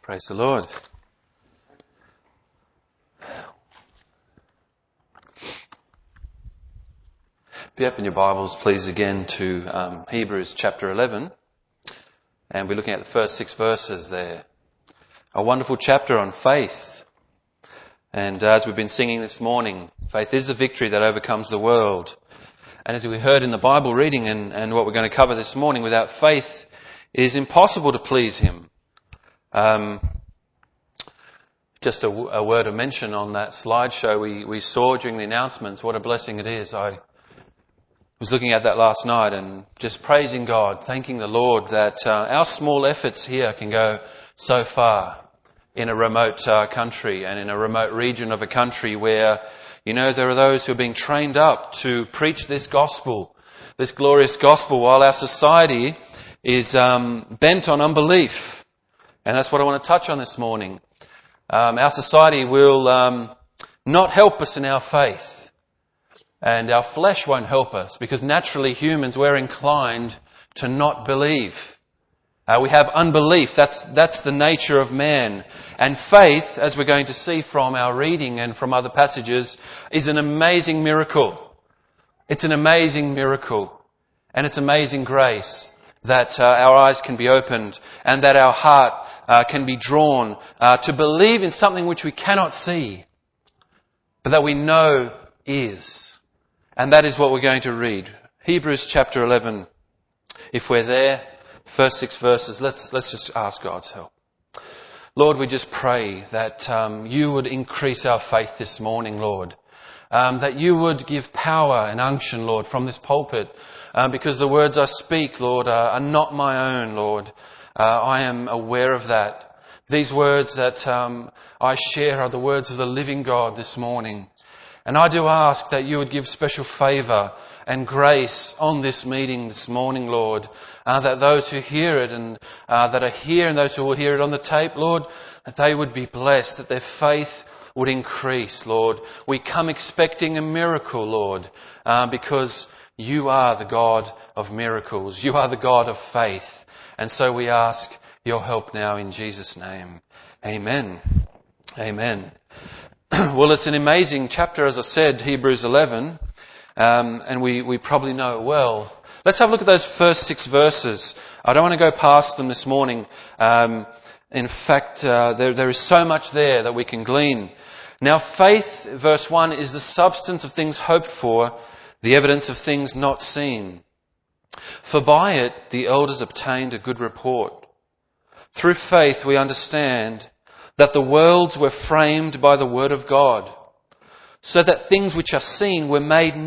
Praise the Lord. If you open your Bibles, please, again to Hebrews chapter 11. And we're looking at the first 6 verses there. A wonderful chapter on faith. And as we've been singing this morning, faith is the victory that overcomes the world. And as we heard in the Bible reading and what we're going to cover this morning, without faith it is impossible to please Him. Just a word of mention on that slideshow we saw during the announcements. What a blessing it is. I was looking at that last night and just praising God, thanking the Lord that our small efforts here can go so far in a remote country and in a remote region of a country where, you know, there are those who are being trained up to preach this gospel, this glorious gospel, while our society is bent on unbelief. And that's what I want to touch on this morning. Our society will not help us in our faith. And our flesh won't help us because naturally humans, we're inclined to not believe. We have unbelief. That's the nature of man. And faith, as we're going to see from our reading and from other passages, is an amazing miracle. It's an amazing miracle. And it's amazing grace that our eyes can be opened and that our heart can be drawn to believe in something which we cannot see, but that we know is. And that is what we're going to read. Hebrews chapter 11. If we're there, first 6 verses, let's just ask God's help. Lord, we just pray that you would increase our faith this morning, Lord. That you would give power and unction, Lord, from this pulpit. Because the words I speak, Lord, are not my own, Lord. I am aware of that. These words that I share are the words of the living God this morning. And I do ask that you would give special favour and grace on this meeting this morning, Lord. That those who hear it and that are here and those who will hear it on the tape, Lord, that they would be blessed, that their faith would increase, Lord. We come expecting a miracle, Lord, because you are the God of miracles. You are the God of faith. And so we ask your help now in Jesus' name. Amen. Amen. Well, it's an amazing chapter, as I said, Hebrews 11, and we probably know it well. Let's have a look at those first 6 verses. I don't want to go past them this morning. In fact, there is so much there that we can glean. Now, faith, verse 1, is the substance of things hoped for, the evidence of things not seen. For by it the elders obtained a good report. Through faith we understand that the worlds were framed by the word of God, so that things which are seen were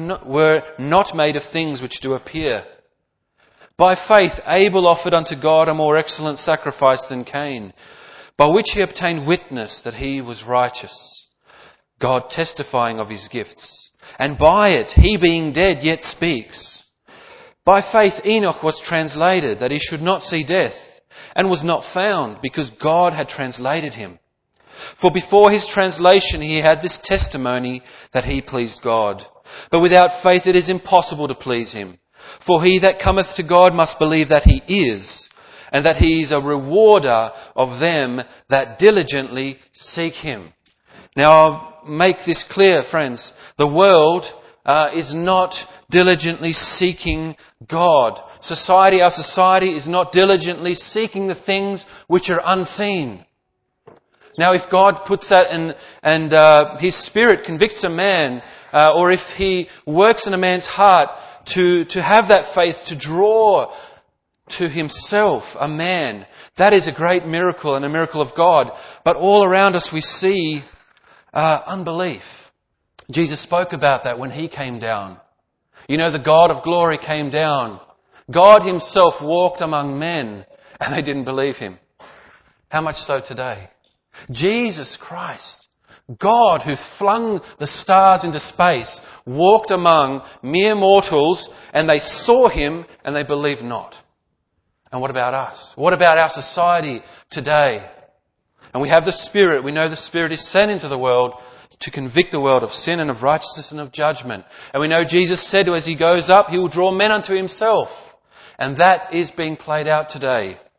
not made of things which do appear. By faith Abel offered unto God a more excellent sacrifice than Cain, by which he obtained witness that he was righteous, God testifying of his gifts. And by it he, being dead, yet speaks. By faith Enoch was translated, that he should not see death, and was not found, because God had translated him. For before his translation he had this testimony, that he pleased God. But without faith it is impossible to please him. For he that cometh to God must believe that he is, and that he is a rewarder of them that diligently seek him. Now I'll make this clear, friends. The world is not diligently seeking God. Our society is not diligently seeking the things which are unseen. Now, if God puts that and His Spirit convicts a man, or if He works in a man's heart to have that faith to draw to Himself a man, that is a great miracle and a miracle of God. But all around us we see unbelief. Jesus spoke about that when He came down. You know, the God of glory came down. God Himself walked among men and they didn't believe Him. How much so today? Jesus Christ, God who flung the stars into space, walked among mere mortals and they saw Him and they believed not. And what about us? What about our society today? And we have the Spirit. We know the Spirit is sent into the world to convict the world of sin and of righteousness and of judgment. And we know Jesus said as He goes up, He will draw men unto Himself. And that is being played out today.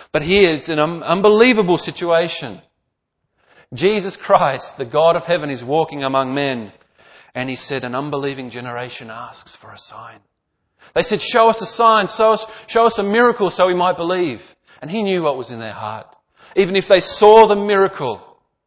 But here's an unbelievable situation. Jesus Christ, the God of heaven, is walking among men. And he said, an unbelieving generation asks for a sign. They said, show us a sign, show us a miracle so we might believe. And he knew what was in their heart. Even if they saw the miracle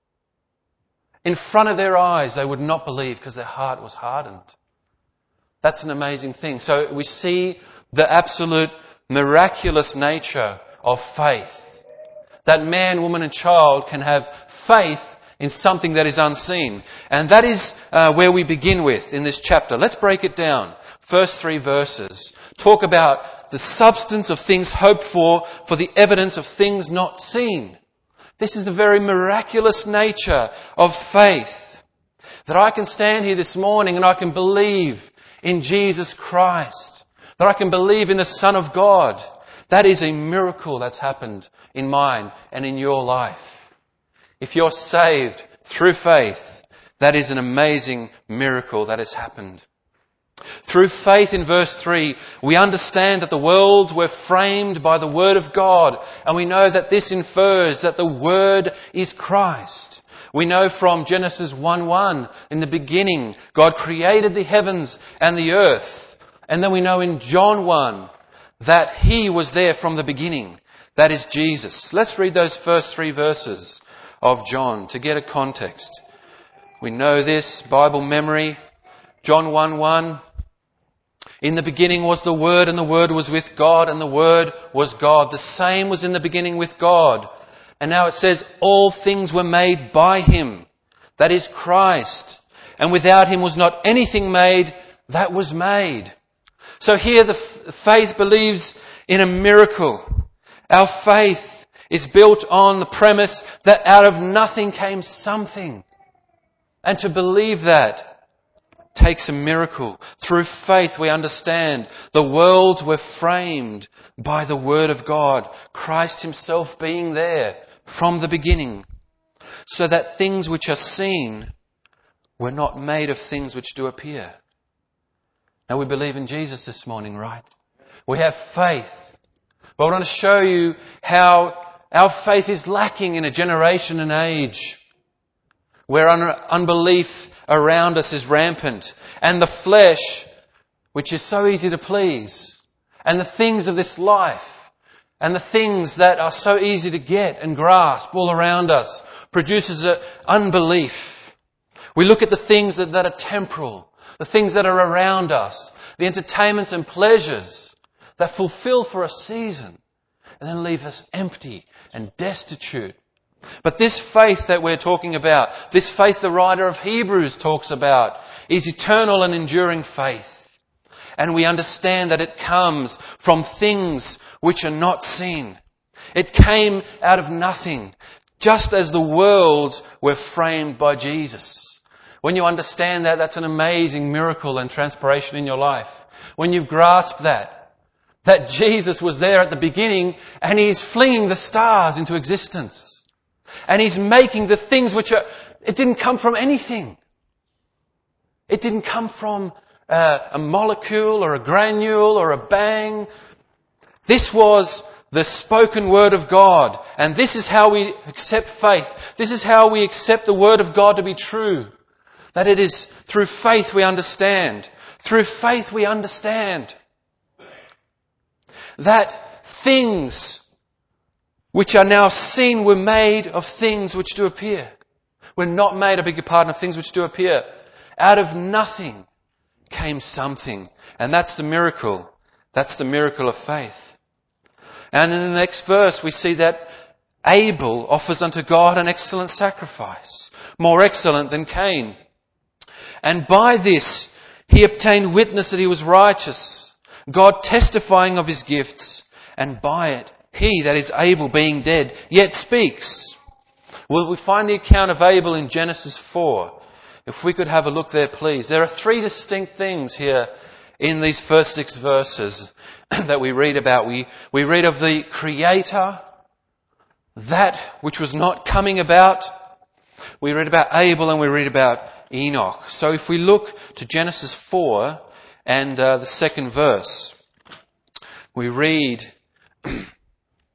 in front of their eyes, they would not believe because their heart was hardened. That's an amazing thing. So we see the absolute miraculous nature of faith. That man, woman and child can have faith in something that is unseen. And that is where we begin with in this chapter. Let's break it down. First 3 verses talk about the substance of things hoped for the evidence of things not seen. This is the very miraculous nature of faith. That I can stand here this morning and I can believe in Jesus Christ. That I can believe in the Son of God. That is a miracle that's happened in mine and in your life. If you're saved through faith, that is an amazing miracle that has happened. Through faith in verse 3, we understand that the worlds were framed by the Word of God, and we know that this infers that the Word is Christ. We know from Genesis 1:1, in the beginning, God created the heavens and the earth. And then we know in John 1 that He was there from the beginning. That is Jesus. Let's read those first 3 verses of John to get a context. We know this, Bible memory. John 1:1. In the beginning was the Word, and the Word was with God, and the Word was God. The same was in the beginning with God. And now it says, all things were made by Him. That is Christ. And without Him was not anything made that was made. So here the faith believes in a miracle. Our faith is built on the premise that out of nothing came something. And to believe that takes a miracle. Through faith we understand the worlds were framed by the Word of God, Christ Himself being there from the beginning, so that things which are seen were not made of things which do appear. Now we believe in Jesus this morning, right? We have faith. But I want to show you how our faith is lacking in a generation and age where unbelief around us is rampant, and the flesh, which is so easy to please, and the things of this life, and the things that are so easy to get and grasp all around us, produces unbelief. We look at the things that are temporal, the things that are around us, the entertainments and pleasures that fulfill for a season, and then leave us empty and destitute. But this faith that we're talking about, this faith the writer of Hebrews talks about, is eternal and enduring faith. And we understand that it comes from things which are not seen. It came out of nothing, just as the worlds were framed by Jesus. When you understand that, that's an amazing miracle and transpiration in your life. When you grasp that Jesus was there at the beginning and He's flinging the stars into existence. And He's making the things which are... It didn't come from anything. It didn't come from a molecule or a granule or a bang. This was the spoken word of God. And this is how we accept faith. This is how we accept the word of God to be true. That it is through faith we understand. Through faith we understand that things which are now seen were made of things which do appear. We're not made, I beg your pardon, of things which do appear. Out of nothing came something. And that's the miracle. That's the miracle of faith. And in the next verse we see that Abel offers unto God an excellent sacrifice, more excellent than Cain. And by this he obtained witness that he was righteous, God testifying of his gifts, and by it he, that is Abel, being dead, yet speaks. Well, we find the account of Abel in Genesis 4. If we could have a look there, please. There are 3 distinct things here in these first 6 verses that we read about. We read of the Creator, that which was not coming about. We read about Abel and we read about Enoch. So if we look to Genesis 4 and the 2nd verse, we read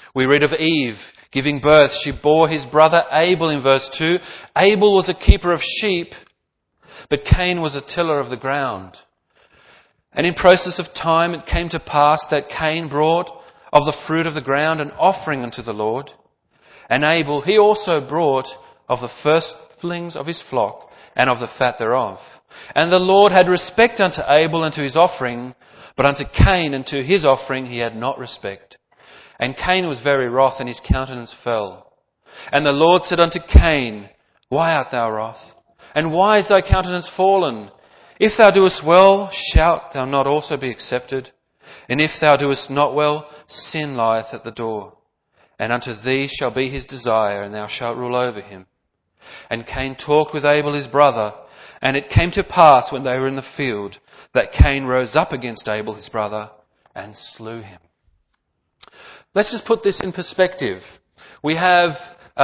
We read of Eve giving birth. She bore his brother Abel in verse 2. Abel was a keeper of sheep, but Cain was a tiller of the ground. And in process of time it came to pass that Cain brought of the fruit of the ground an offering unto the Lord. And Abel, he also brought of the firstlings of his flock and of the fat thereof. And the Lord had respect unto Abel and to his offering, but unto Cain and to his offering he had not respect. And Cain was very wroth, and his countenance fell. And the Lord said unto Cain, Why art thou wroth? And why is thy countenance fallen? If thou doest well, shalt thou not also be accepted? And if thou doest not well, sin lieth at the door. And unto thee shall be his desire, and thou shalt rule over him. And Cain talked with Abel his brother, and it came to pass when they were in the field, that Cain rose up against Abel his brother, and slew him. Let's just put this in perspective. We have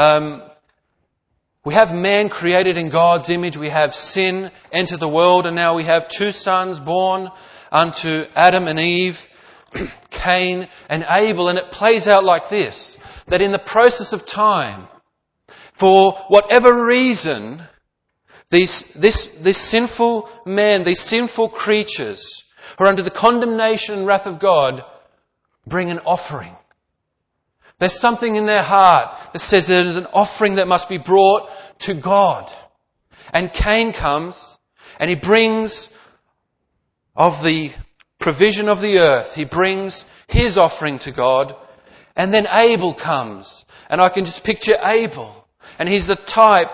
man created in God's image. We have sin enter the world, and now we have two sons born unto Adam and Eve, Cain and Abel. And it plays out like this, that in the process of time, for whatever reason, this sinful man, these sinful creatures who are under the condemnation and wrath of God, bring an offering. There's something in their heart that says there is an offering that must be brought to God. And Cain comes and he brings of the provision of the earth. He brings his offering to God. And then Abel comes. And I can just picture Abel. And he's the type,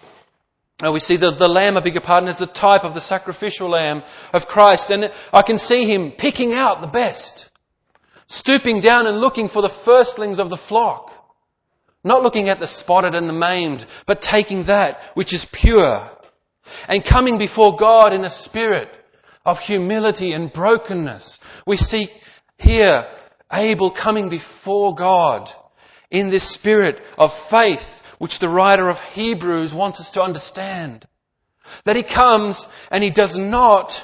we see the lamb, I beg your pardon, is the type of the sacrificial lamb of Christ. And I can see him picking out the best. Stooping down and looking for the firstlings of the flock. Not looking at the spotted and the maimed, but taking that which is pure. And coming before God in a spirit of humility and brokenness. We see here Abel coming before God in this spirit of faith, which the writer of Hebrews wants us to understand. That he comes and he does not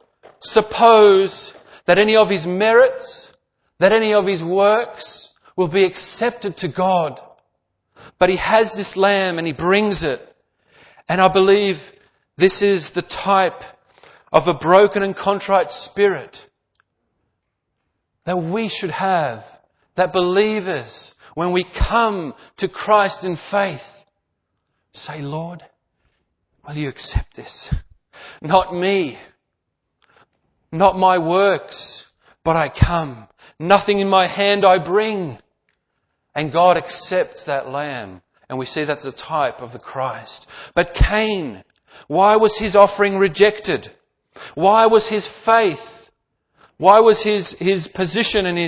suppose that any of his merits, that any of his works will be accepted to God. But he has this lamb and he brings it. And I believe this is the type of a broken and contrite spirit that we should have, that believers, when we come to Christ in faith, say, Lord, will you accept this? Not me, not my works, but I come. Nothing in my hand I bring. And God accepts that lamb. And we see that's a type of the Christ. But Cain, why was his offering rejected? Why was his faith? Why was his position and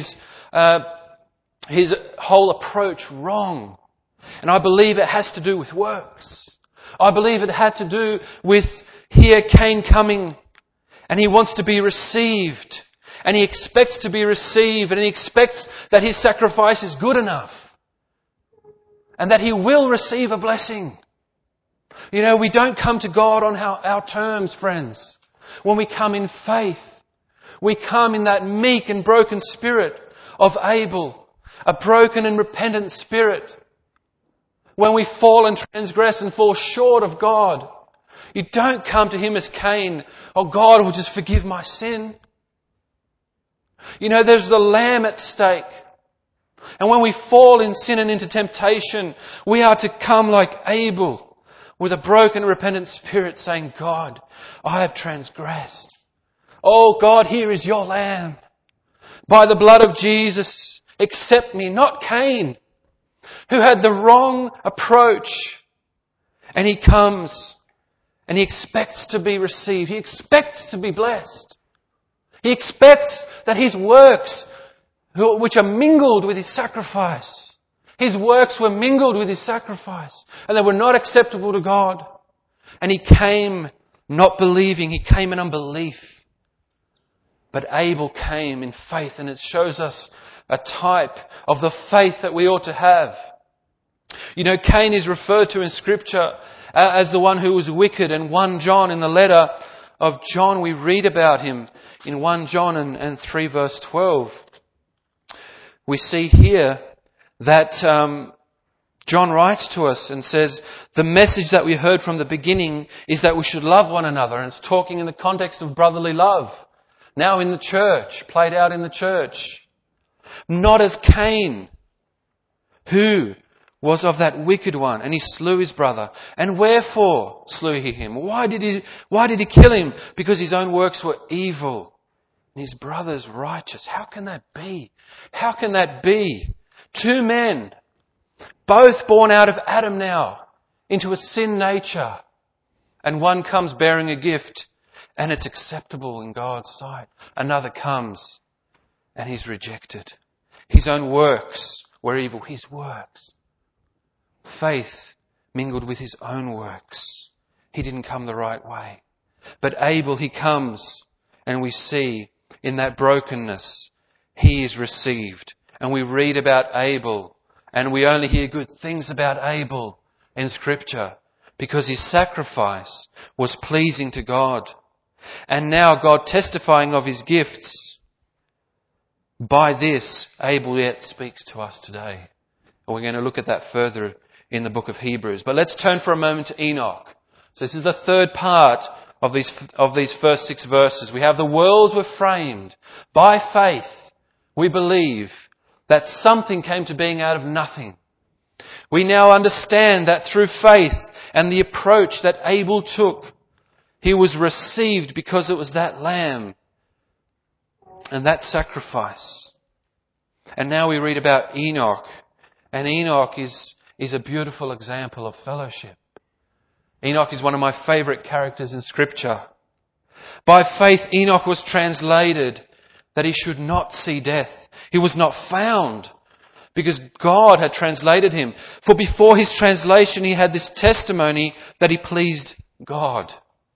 his whole approach wrong? And I believe it has to do with works. I believe it had to do with here Cain coming and he wants to be received. And he expects to be received, and he expects that his sacrifice is good enough. And that he will receive a blessing. You know, we don't come to God on our terms, friends. When we come in faith, we come in that meek and broken spirit of Abel, a broken and repentant spirit. When we fall and transgress and fall short of God, you don't come to him as Cain, oh God will just forgive my sin. You know, there's the lamb at stake. And when we fall in sin and into temptation, we are to come like Abel with a broken, repentant spirit saying, God, I have transgressed. Oh God, here is your lamb. By the blood of Jesus, accept me, not Cain, who had the wrong approach. And he comes and he expects to be received. He expects to be blessed. He expects that his works, which are mingled with his sacrifice, his works were mingled with his sacrifice, and they were not acceptable to God. And he came not believing, he came in unbelief. But Abel came in faith, and it shows us a type of the faith that we ought to have. You know, Cain is referred to in Scripture as the one who was wicked. And 1 John, in the letter of John, we read about him in 1 John and 3 verse 12. We see here that John writes to us and says, the message that we heard from the beginning is that we should love one another. And it's talking in the context of brotherly love. Now in the church, played out in the church. Not as Cain, who was of that wicked one, and he slew his brother. And wherefore slew he him? Why did he kill him? Because his own works were evil, and his brother's righteous. How can that be? How can that be? Two men, both born out of Adam now, into a sin nature. And one comes bearing a gift, and it's acceptable in God's sight. Another comes, and he's rejected. His own works were evil. His works. Faith mingled with his own works. He didn't come the right way. But Abel, he comes, and we see in that brokenness, he is received. And we read about Abel, and we only hear good things about Abel in Scripture because his sacrifice was pleasing to God. And now God testifying of his gifts, by this Abel yet speaks to us today. And we're going to look at that further in the book of Hebrews. But let's turn for a moment to Enoch. So this is the third part of these first 6 verses. We have the worlds were framed by faith. We believe that something came to being out of nothing. We now understand that through faith and the approach that Abel took, he was received because it was that lamb and that sacrifice. And now we read about Enoch. And Enoch is a beautiful example of fellowship. Enoch is one of my favourite characters in Scripture. By faith, Enoch was translated that he should not see death. He was not found because God had translated him. For before his translation, he had this testimony that he pleased God.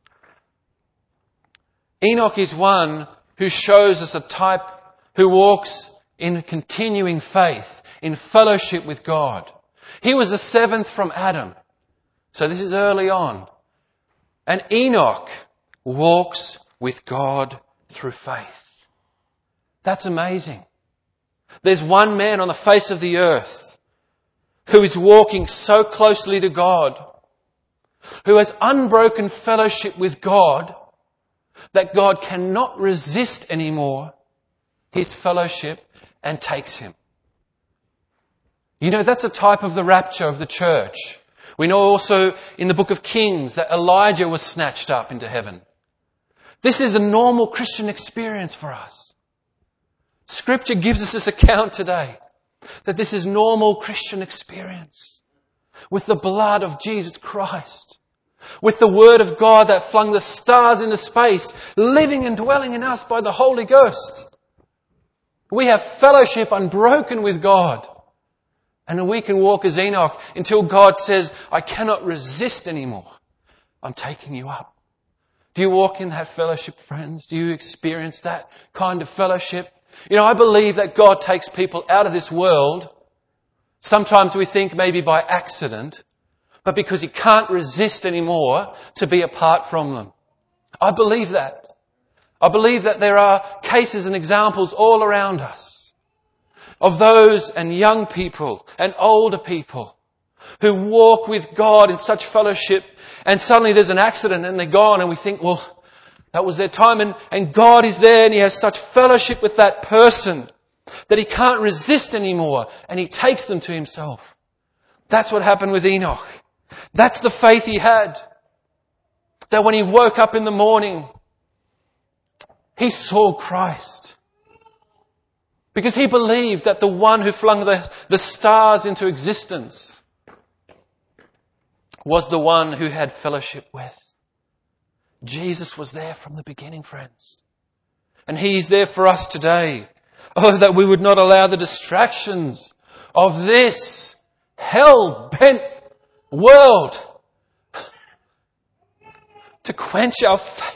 Enoch is one who shows us a type who walks in continuing faith, in fellowship with God. He was the 7th from Adam. So this is early on. And Enoch walks with God through faith. That's amazing. There's one man on the face of the earth who is walking so closely to God, who has unbroken fellowship with God, that God cannot resist anymore his fellowship and takes him. You know, that's a type of the rapture of the church. We know also in the book of Kings that Elijah was snatched up into heaven. This is a normal Christian experience for us. Scripture gives us this account today that this is normal Christian experience with the blood of Jesus Christ, with the Word of God that flung the stars into space, living and dwelling in us by the Holy Ghost. We have fellowship unbroken with God. And we can walk as Enoch until God says, I cannot resist anymore. I'm taking you up. Do you walk in that fellowship, friends? Do you experience that kind of fellowship? You know, I believe that God takes people out of this world. Sometimes we think maybe by accident, but because He can't resist anymore to be apart from them. I believe that. I believe that there are cases and examples all around us of those and young people and older people who walk with God in such fellowship, and suddenly there's an accident and they're gone, and we think, well, that was their time, and God is there and He has such fellowship with that person that He can't resist anymore, and He takes them to Himself. That's what happened with Enoch. That's the faith he had. That when he woke up in the morning, he saw Christ. Because he believed that the one who flung the stars into existence was the one who had fellowship with. Jesus was there from the beginning, friends. And He's there for us today. Oh, that we would not allow the distractions of this hell-bent world to quench our faith.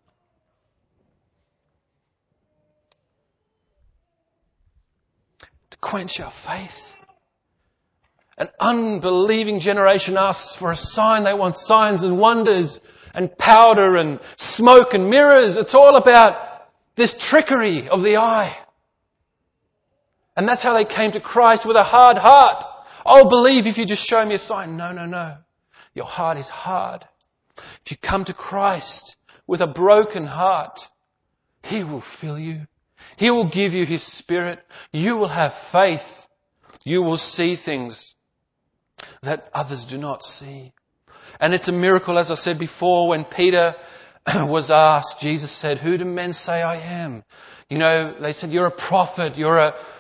Quench our faith. An unbelieving generation asks for a sign. They want signs and wonders and powder and smoke and mirrors. It's all about this trickery of the eye. And that's how they came to Christ, with a hard heart. I'll believe if you just show me a sign. No, no, no. Your heart is hard. If you come to Christ with a broken heart, He will fill you. He will give you His Spirit. You will have faith. You will see things that others do not see. And it's a miracle, as I said before, when Peter was asked, Jesus said, "Who do men say I am?" You know, they said, "You're a prophet, you're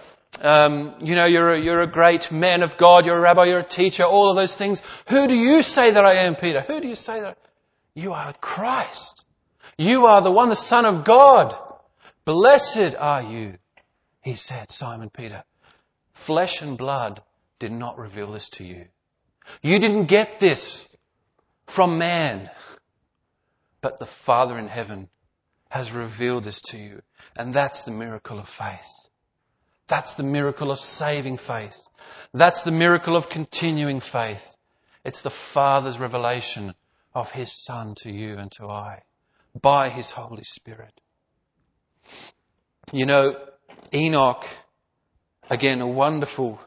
a great man of God, you're a rabbi, you're a teacher," all of those things. "Who do you say that I am, Peter? Who do you say that?" "You are Christ. You are the one, the Son of God. Blessed are you," He said, "Simon Peter. Flesh and blood did not reveal this to you. You didn't get this from man, but the Father in heaven has revealed this to you." And that's the miracle of faith. That's the miracle of saving faith. That's the miracle of continuing faith. It's the Father's revelation of His Son to you and to I by His Holy Spirit. You know, Enoch, again, a wonderful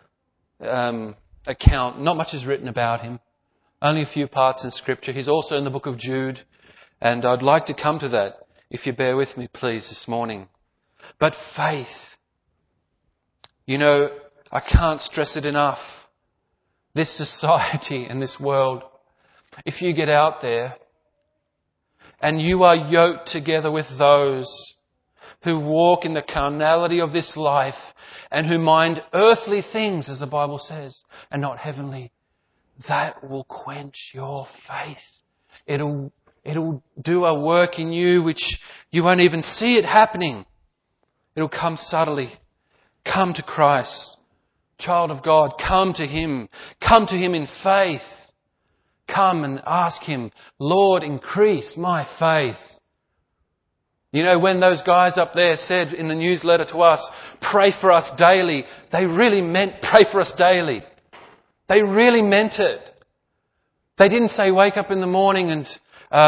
account. Not much is written about him. Only a few parts in Scripture. He's also in the book of Jude. And I'd like to come to that, if you bear with me, please, this morning. But faith. You know, I can't stress it enough. This society and this world, if you get out there and you are yoked together with those who walk in the carnality of this life and who mind earthly things, as the Bible says, and not heavenly, that will quench your faith. It'll do a work in you which you won't even see it happening. It'll come subtly. Come to Christ. Child of God, come to Him. Come to Him in faith. Come and ask Him, "Lord, increase my faith." You know, when those guys up there said in the newsletter to us, "Pray for us daily," they really meant pray for us daily. They really meant it. They didn't say wake up in the morning and,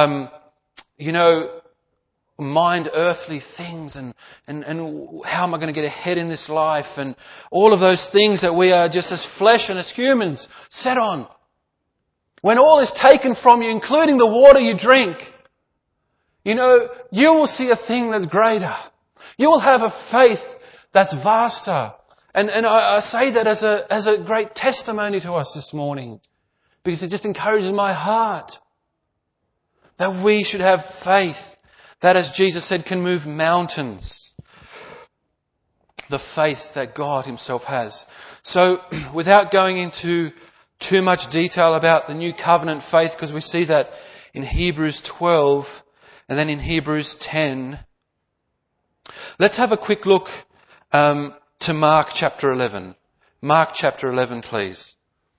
mind earthly things and how am I going to get ahead in this life and all of those things that we are just as flesh and as humans set on. When all is taken from you, including the water you drink, you know, you will see a thing that's greater. You will have a faith that's vaster. And I say that as a great testimony to us this morning, because it just encourages my heart that we should have faith that, as Jesus said, can move mountains. The faith that God Himself has. So, without going into too much detail about the new covenant faith, because we see that in Hebrews 12 and then in Hebrews 10, let's have a quick look to Mark chapter 11. Mark chapter 11, please.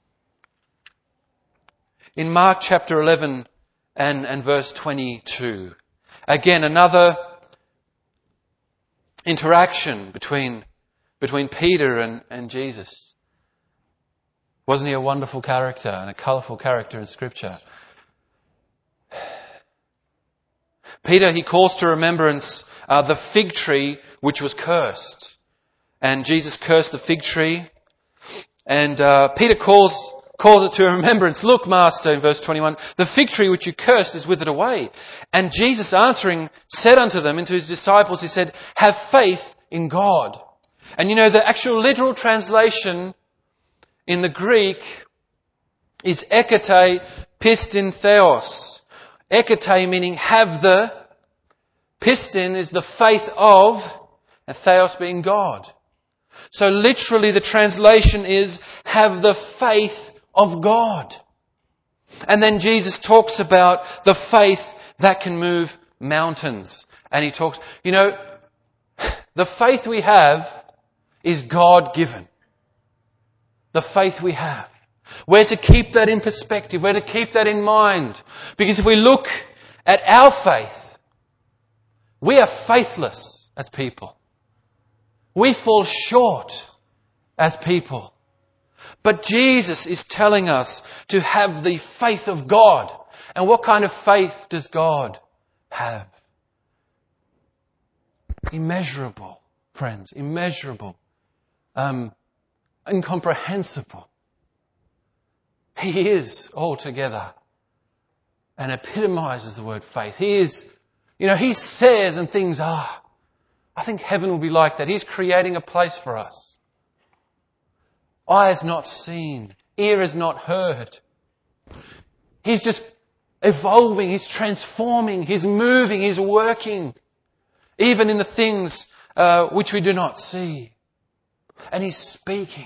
In Mark chapter 11 and verse 22, again, another interaction between Peter and Jesus. Wasn't he a wonderful character and a colourful character in Scripture? Peter, he calls to remembrance the fig tree which was cursed. And Jesus cursed the fig tree. And Peter calls it to remembrance. "Look, Master," in verse 21, "the fig tree which you cursed is withered away." And Jesus answering said unto them, into His disciples, He said, "Have faith in God." And you know, the actual literal translation in the Greek is ekete pistin theos. Ekete meaning have the, pistin is the faith of, and theos being God. So literally the translation is have the faith of God. And then Jesus talks about the faith that can move mountains. And He talks, you know, the faith we have is God-given. The faith we have. We're to keep that in perspective. We're to keep that in mind. Because if we look at our faith, we are faithless as people. We fall short as people. But Jesus is telling us to have the faith of God. And what kind of faith does God have? Immeasurable, friends, immeasurable. incomprehensible. He is altogether and epitomizes the word faith. He is, He says and things are. I think heaven will be like that. He's creating a place for us. Eye has not seen, ear has not heard. He's just evolving, He's transforming, He's moving, He's working, even in the things which we do not see. And He's speaking.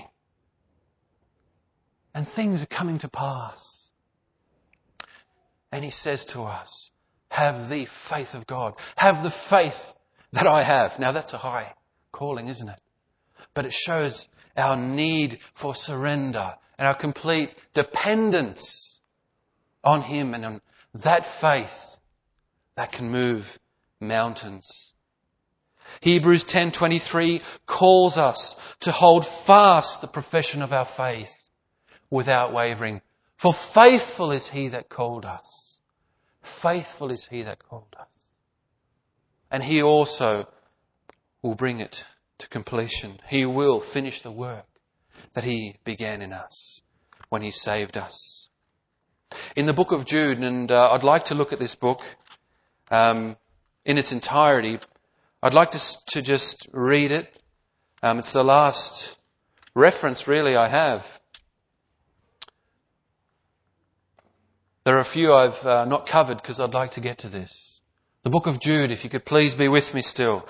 And things are coming to pass. And He says to us, have the faith of God. Have the faith that I have. Now that's a high calling, isn't it? But it shows our need for surrender and our complete dependence on Him and on that faith that can move mountains. Hebrews 10:23 calls us to hold fast the profession of our faith without wavering. For faithful is He that called us. Faithful is He that called us. And He also will bring it to completion. He will finish the work that He began in us when He saved us. In the book of Jude, and I'd like to look at this book in its entirety. I'd like to just read it. It's the last reference really I have. There are a few I've not covered because I'd like to get to this. The book of Jude, if you could please be with me still.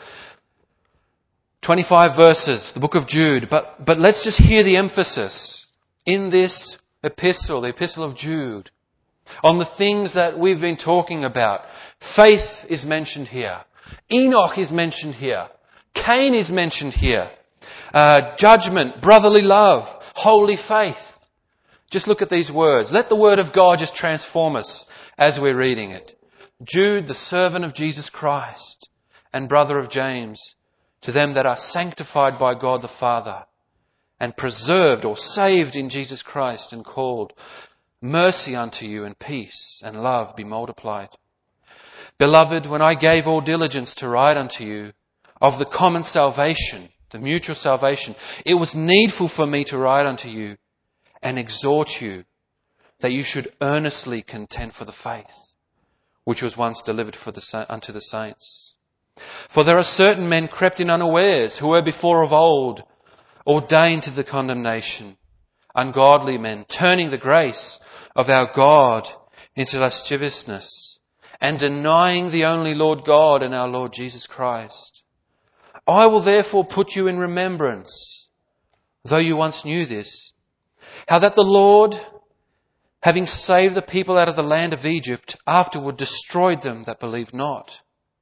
25 verses, the book of Jude. But let's just hear the emphasis in this epistle, the epistle of Jude, on the things that we've been talking about. Faith is mentioned here. Enoch is mentioned here. Cain is mentioned here. Judgment, brotherly love, holy faith. Just look at these words. Let the word of God just transform us as we're reading it. Jude, the servant of Jesus Christ and brother of James, to them that are sanctified by God the Father and preserved or saved in Jesus Christ and called, mercy unto you and peace and love be multiplied. Beloved, when I gave all diligence to write unto you of the common salvation, the mutual salvation, it was needful for me to write unto you and exhort you that you should earnestly contend for the faith which was once delivered unto the saints. For there are certain men crept in unawares, who were before of old ordained to the condemnation, ungodly men, turning the grace of our God into lasciviousness, and denying the only Lord God and our Lord Jesus Christ. I will therefore put you in remembrance, though you once knew this, how that the Lord, having saved the people out of the land of Egypt, afterward destroyed them that believed not.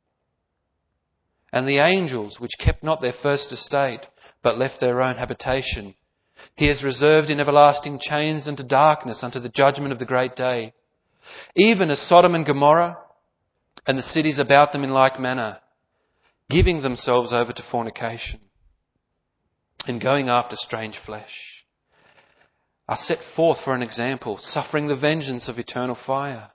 And the angels, which kept not their first estate, but left their own habitation, He has reserved in everlasting chains unto darkness, unto the judgment of the great day. Even as Sodom and Gomorrah, and the cities about them in like manner, giving themselves over to fornication, and going after strange flesh, are set forth for an example, suffering the vengeance of eternal fire.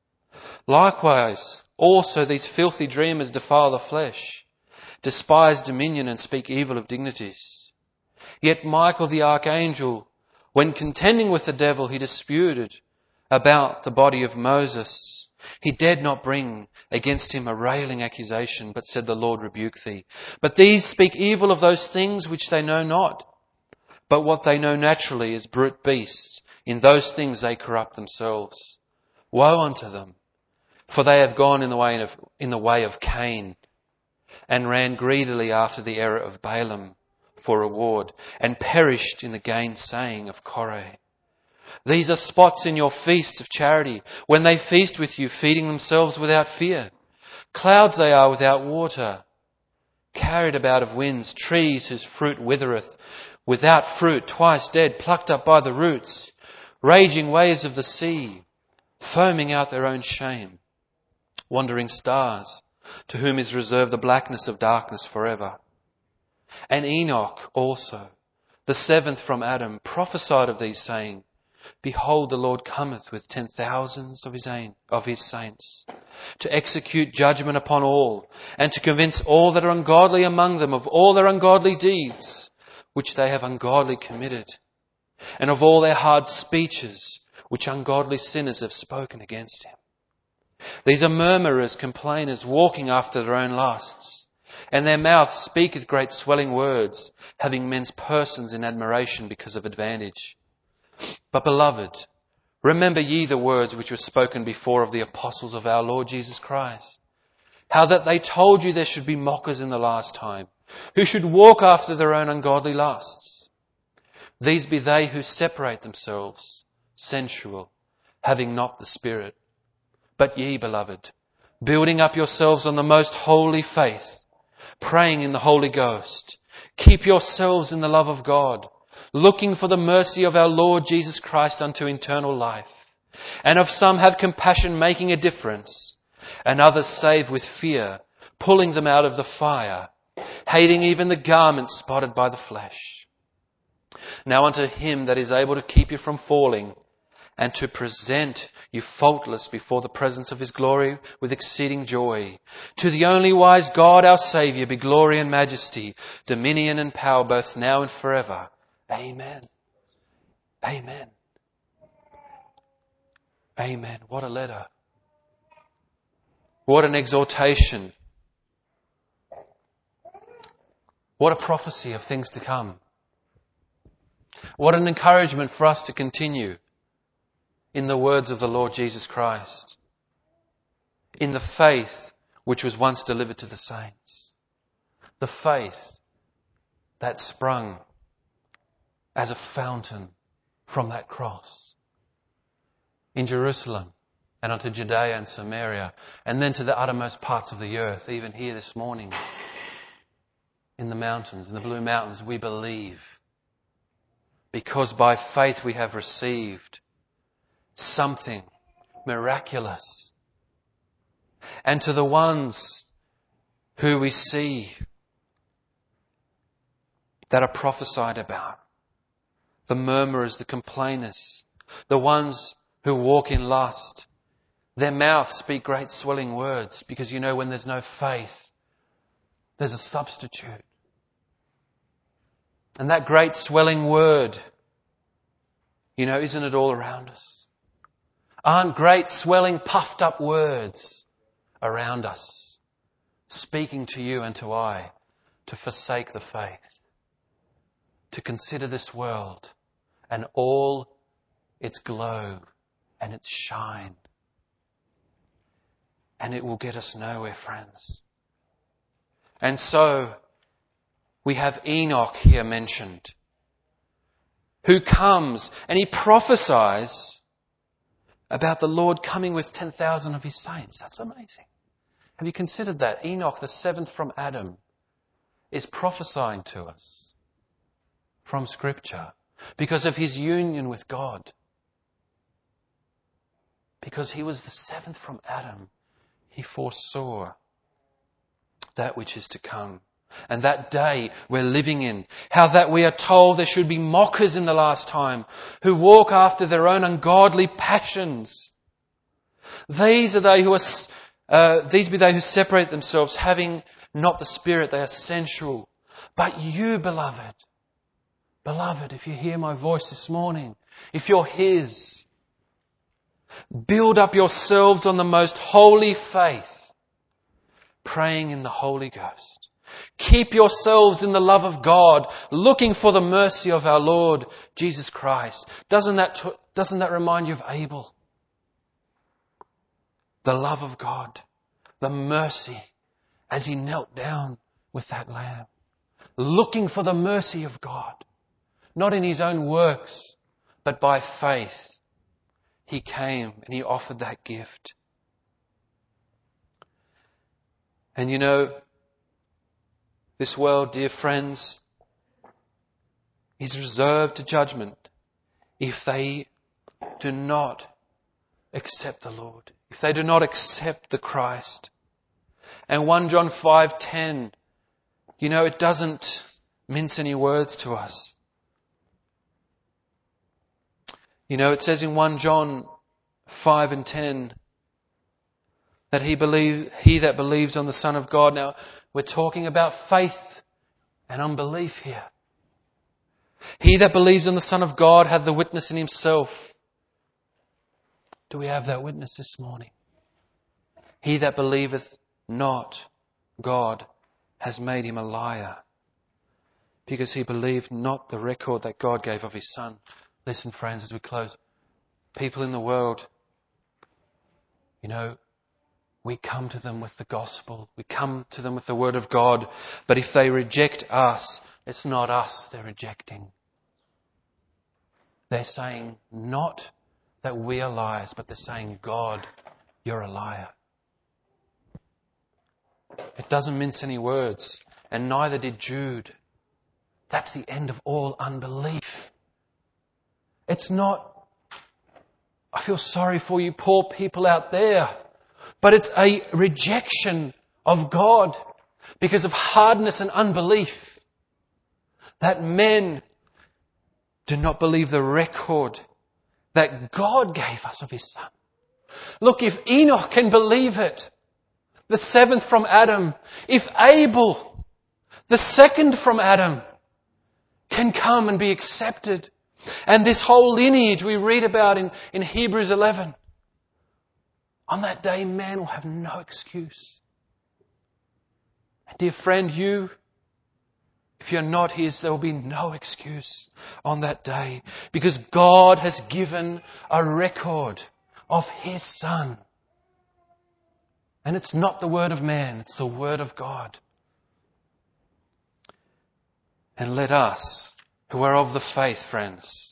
Likewise, also these filthy dreamers defile the flesh, despise dominion, and speak evil of dignities. Yet Michael the archangel, when contending with the devil, he disputed about the body of Moses. He dared not bring against him a railing accusation, but said, the Lord rebuke thee. But these speak evil of those things which they know not. But what they know naturally is brute beasts. In those things they corrupt themselves. Woe unto them, for they have gone in the way of Cain, and ran greedily after the error of Balaam for reward, and perished in the gainsaying of Korah. These are spots in your feasts of charity, when they feast with you, feeding themselves without fear. Clouds they are without water, carried about of winds, trees whose fruit withereth, without fruit, twice dead, plucked up by the roots, raging waves of the sea, foaming out their own shame. Wandering stars, to whom is reserved the blackness of darkness forever. And Enoch also, the seventh from Adam, prophesied of these, saying, Behold, the Lord cometh with 10,000s of his saints, to execute judgment upon all, and to convince all that are ungodly among them of all their ungodly deeds, which they have ungodly committed, and of all their hard speeches, which ungodly sinners have spoken against him. These are murmurers, complainers, walking after their own lusts, and their mouth speaketh great swelling words, having men's persons in admiration because of advantage. But beloved, remember ye the words which were spoken before of the apostles of our Lord Jesus Christ, how that they told you there should be mockers in the last time, who should walk after their own ungodly lusts. These be they who separate themselves, sensual, having not the Spirit. But ye, beloved, building up yourselves on the most holy faith, praying in the Holy Ghost, keep yourselves in the love of God, looking for the mercy of our Lord Jesus Christ unto eternal life. And of some have compassion, making a difference, and others save with fear, pulling them out of the fire, hating even the garment spotted by the flesh. Now unto him that is able to keep you from falling, and to present you faultless before the presence of his glory with exceeding joy. To the only wise God our Saviour be glory and majesty, dominion and power both now and forever. Amen. Amen. Amen. What a letter. What an exhortation. What a prophecy of things to come. What an encouragement for us to continue in the words of the Lord Jesus Christ, in the faith which was once delivered to the saints, the faith that sprung as a fountain from that cross in Jerusalem and unto Judea and Samaria, and then to the uttermost parts of the earth, even here this morning in the mountains, in the Blue Mountains. We believe because by faith we have received something miraculous. And to the ones who we see that are prophesied about, the murmurers, the complainers, the ones who walk in lust, their mouths speak great swelling words, because you know when there's no faith, there's a substitute. And that great swelling word, you know, isn't it all around us? Aren't great swelling puffed up words around us, speaking to you and to I, to forsake the faith, to consider this world and all its glow and its shine. And it will get us nowhere, friends. And so, we have Enoch here mentioned, who comes and he prophesies about the Lord coming with 10,000 of his saints. That's amazing. Have you considered that? Enoch, the seventh from Adam, is prophesying to us from Scripture because of his union with God. Because he was the seventh from Adam, he foresaw that which is to come. And that day we're living in, how that we are told there should be mockers in the last time who walk after their own ungodly passions. These be they who separate themselves, having not the Spirit. They are sensual. But you, beloved, if you hear my voice this morning, if you're His, build up yourselves on the most holy faith, praying in the Holy Ghost. Keep yourselves in the love of God, looking for the mercy of our Lord Jesus Christ. Doesn't that remind you of Abel? The love of God, the mercy, as he knelt down with that lamb, looking for the mercy of God, not in his own works, but by faith. He came and he offered that gift. And you know, this world, dear friends, is reserved to judgment if they do not accept the Lord, if they do not accept the Christ. And 1 John 5:10, you know, it doesn't mince any words to us. You know, it says in 1 John 5:10 that he that believes on the Son of God. Now, we're talking about faith and unbelief here. He that believes in the Son of God hath the witness in himself. Do we have that witness this morning? He that believeth not God has made him a liar, because he believed not the record that God gave of his Son. Listen, friends, as we close. People in the world, we come to them with the gospel. We come to them with the word of God. But if they reject us, it's not us they're rejecting. They're saying not that we are liars, but they're saying, God, you're a liar. It doesn't mince any words, and neither did Jude. That's the end of all unbelief. It's not, I feel sorry for you poor people out there, but it's a rejection of God because of hardness and unbelief. That men do not believe the record that God gave us of his Son. Look, if Enoch can believe it, the seventh from Adam, if Abel, the second from Adam, can come and be accepted, and this whole lineage we read about in Hebrews 11, on that day man will have no excuse. And dear friend, if you're not his, there will be no excuse on that day, because God has given a record of his Son. And it's not the word of man, it's the word of God. And let us, who are of the faith, friends,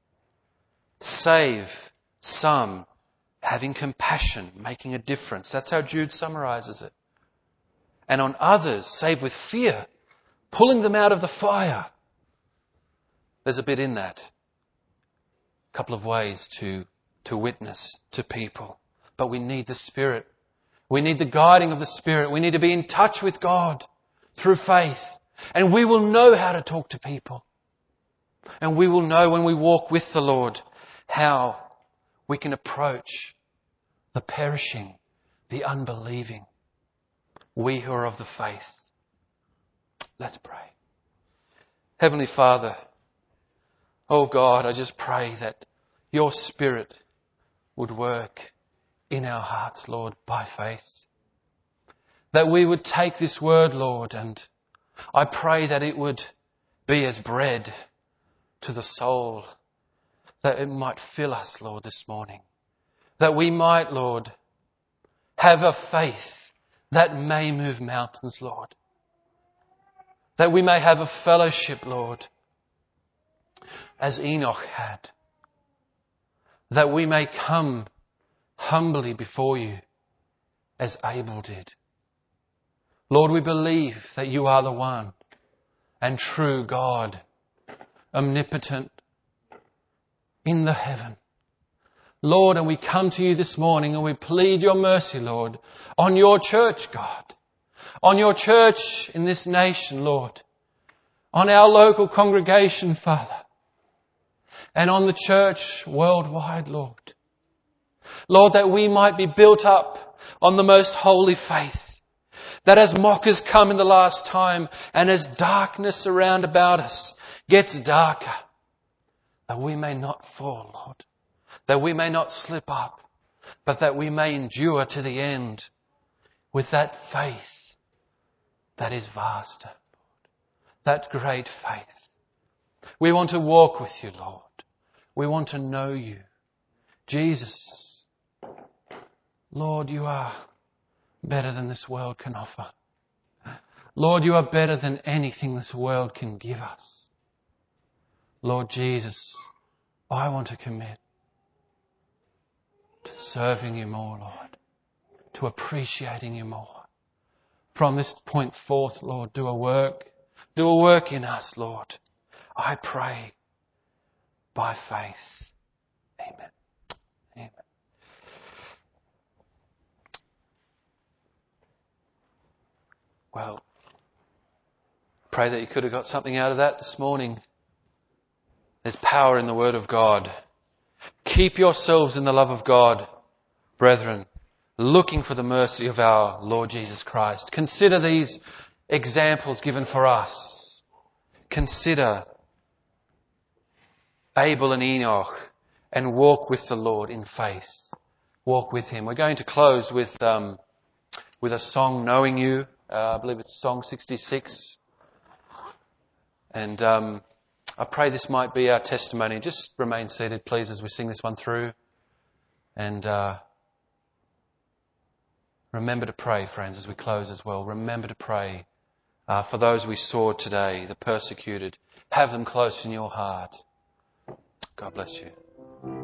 save some, having compassion, making a difference. That's how Jude summarizes it. And on others, save with fear, pulling them out of the fire. There's a bit in that. A couple of ways to witness to people. But we need the Spirit. We need the guiding of the Spirit. We need to be in touch with God through faith. And we will know how to talk to people. And we will know when we walk with the Lord how we can approach the perishing, the unbelieving. We who are of the faith. Let's pray. Heavenly Father, oh God, I just pray that your Spirit would work in our hearts, Lord, by faith. That we would take this word, Lord, and I pray that it would be as bread to the soul, that it might fill us, Lord, this morning. That we might, Lord, have a faith that may move mountains, Lord. That we may have a fellowship, Lord, as Enoch had. That we may come humbly before you as Abel did. Lord, we believe that you are the one and true God, omnipotent in the heaven. Lord, and we come to you this morning and we plead your mercy, Lord, on your church, God, on your church in this nation, Lord, on our local congregation, Father, and on the church worldwide, Lord. Lord, that we might be built up on the most holy faith, that as mockers come in the last time and as darkness around about us gets darker, that we may not fall, Lord, that we may not slip up, but that we may endure to the end with that faith that is vaster, Lord, that great faith. We want to walk with you, Lord. We want to know you. Jesus, Lord, you are better than this world can offer. Lord, you are better than anything this world can give us. Lord Jesus, I want to commit to serving you more, Lord, to appreciating you more. From this point forth, Lord, do a work in us, Lord. I pray by faith. Amen. Amen. Well, pray that you could have got something out of that this morning. There's power in the Word of God. Keep yourselves in the love of God, brethren, looking for the mercy of our Lord Jesus Christ. Consider these examples given for us. Consider Abel and Enoch, and walk with the Lord in faith. Walk with Him. We're going to close with a song, Knowing You. I believe it's Song 66. And I pray this might be our testimony. Just remain seated, please, as we sing this one through. And remember to pray, friends, as we close as well. Remember to pray for those we saw today, the persecuted. Have them close in your heart. God bless you.